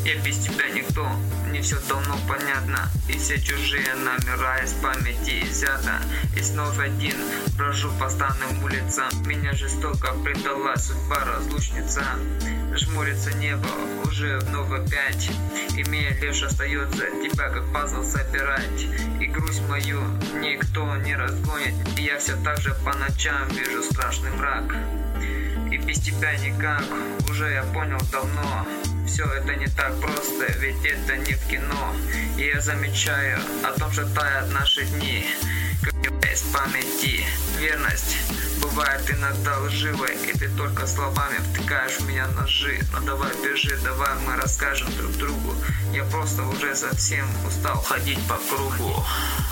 Я без тебя никто, мне все давно понятно. И все чужие номера из памяти изъято. И снова один брожу по странным улицам. Меня жестоко предала судьба разлучница. Жмурится небо уже вновь опять. И мне лишь остается тебя как пазл собирать. И грусть мою никто не разгонит. И я все так же по ночам вижу страшный мрак. И без тебя никак, уже я понял давно. Все это не так просто, ведь это не в кино. И я замечаю о том, что тают наши дни, как из памяти. Верность бывает иногда лживой, и ты только словами втыкаешь в меня ножи. Но давай бежи, давай мы расскажем друг другу. Я просто уже совсем устал ходить по кругу.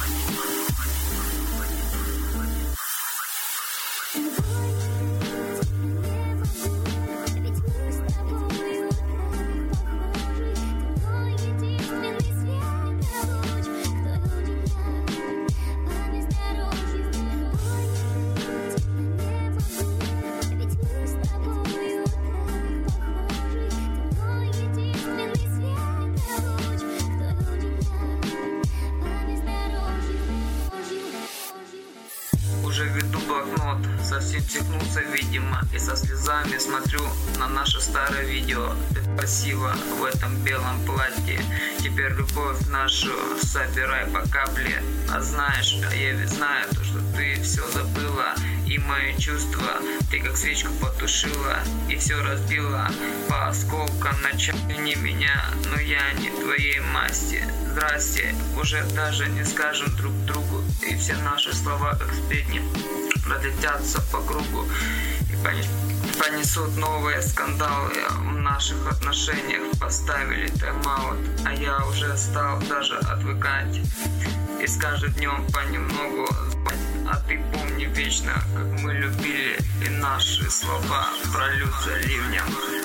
Уже веду блокнот, совсем психнулся, видимо. И со слезами смотрю на наше старое видео. Ты красива в этом белом платье. Теперь любовь нашу собирай по капле. А знаешь, я ведь знаю, то, что ты все забыла. И мои чувства ты как свечку потушила. И все разбила по осколкам ночами. Не меня, но я не твоей масти. Здрасте, уже даже не скажем друг другу. И все наши слова, как сплетни, разлетятся по кругу. И понесут новые скандалы в наших отношениях. Поставили тайм-аут, а я уже стал даже отвыкать. И с каждым днем понемногу звать. А ты помни вечно, как мы любили. И наши слова прольются ливнем.